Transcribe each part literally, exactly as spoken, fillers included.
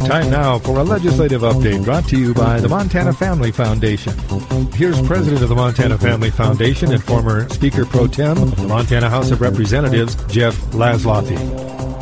Time now for a legislative update brought to you by the Montana Family Foundation. Here's President of the Montana Family Foundation and former Speaker Pro Tem of the Montana House of Representatives, Jeff Laszloffy.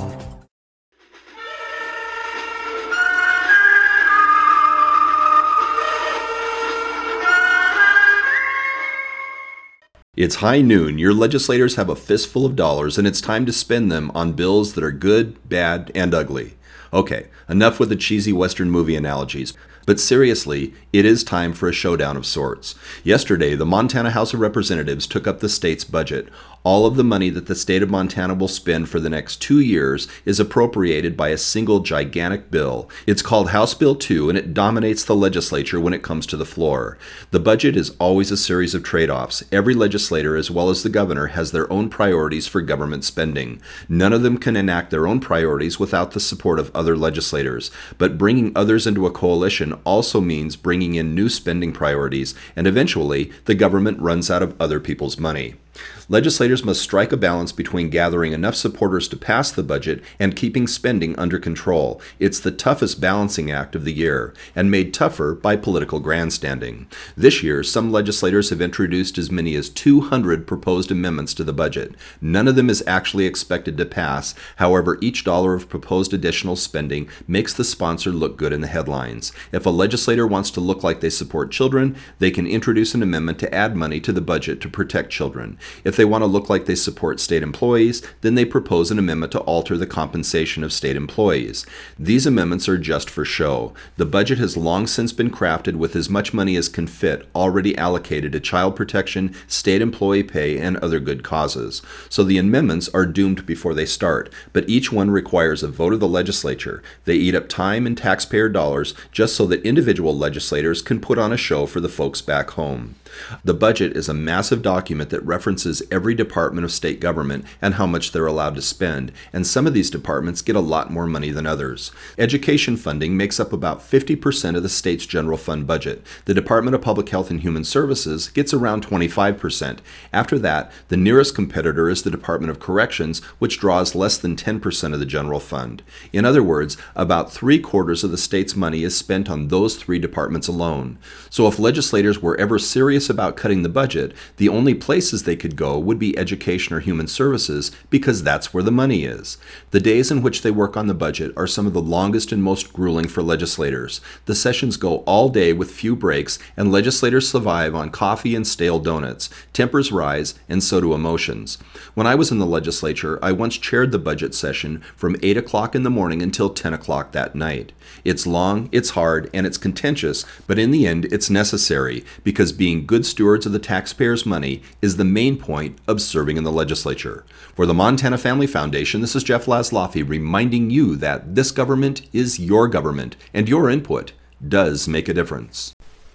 It's high noon. Your legislators have a fistful of dollars, and it's time to spend them on bills that are good, bad, and ugly. Okay, enough with the cheesy Western movie analogies. But seriously, it is time for a showdown of sorts. Yesterday, the Montana House of Representatives took up the state's budget. All of the money that the state of Montana will spend for the next two years is appropriated by a single gigantic bill. It's called House Bill two, and it dominates the legislature when it comes to the floor. The budget is always a series of trade-offs. Every legislator, as well as the governor, has their own priorities for government spending. None of them can enact their own priorities without the support of other legislators. But bringing others into a coalition also means bringing in new spending priorities, and eventually, the government runs out of other people's money. Legislators must strike a balance between gathering enough supporters to pass the budget and keeping spending under control. It's the toughest balancing act of the year, and made tougher by political grandstanding. This year, some legislators have introduced as many as two hundred proposed amendments to the budget. None of them is actually expected to pass. However, each dollar of proposed additional spending makes the sponsor look good in the headlines. If a legislator wants to look like they support children, they can introduce an amendment to add money to the budget to protect children. If they want to look like they support state employees, then they propose an amendment to alter the compensation of state employees. These amendments are just for show. The budget has long since been crafted with as much money as can fit already allocated to child protection, state employee pay, and other good causes. So the amendments are doomed before they start, but each one requires a vote of the legislature. They eat up time and taxpayer dollars just so that individual legislators can put on a show for the folks back home. The budget is a massive document that references every department of state government and how much they're allowed to spend, and some of these departments get a lot more money than others. Education funding makes up about fifty percent of the state's general fund budget. The Department of Public Health and Human Services gets around twenty-five percent. After that, the nearest competitor is the Department of Corrections, which draws less than ten percent of the general fund. In other words, about three quarters of the state's money is spent on those three departments alone. So if legislators were ever serious about cutting the budget, the only places they could go would be education or human services, because that's where the money is. The days in which they work on the budget are some of the longest and most grueling for legislators. The sessions go all day with few breaks, and legislators survive on coffee and stale donuts. Tempers rise, and so do emotions. When I was in the legislature, I once chaired the budget session from eight o'clock in the morning until ten o'clock that night. It's long, it's hard, and it's contentious, but in the end, it's necessary, because being good stewards of the taxpayers' money is the main point of serving in the legislature. For the Montana Family Foundation, this is Jeff Laszloffy reminding you that this government is your government, and your input does make a difference.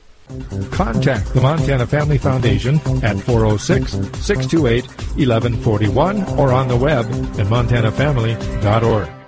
Contact the Montana Family Foundation at four oh six, six two eight, one one four one or on the web at montana family dot org.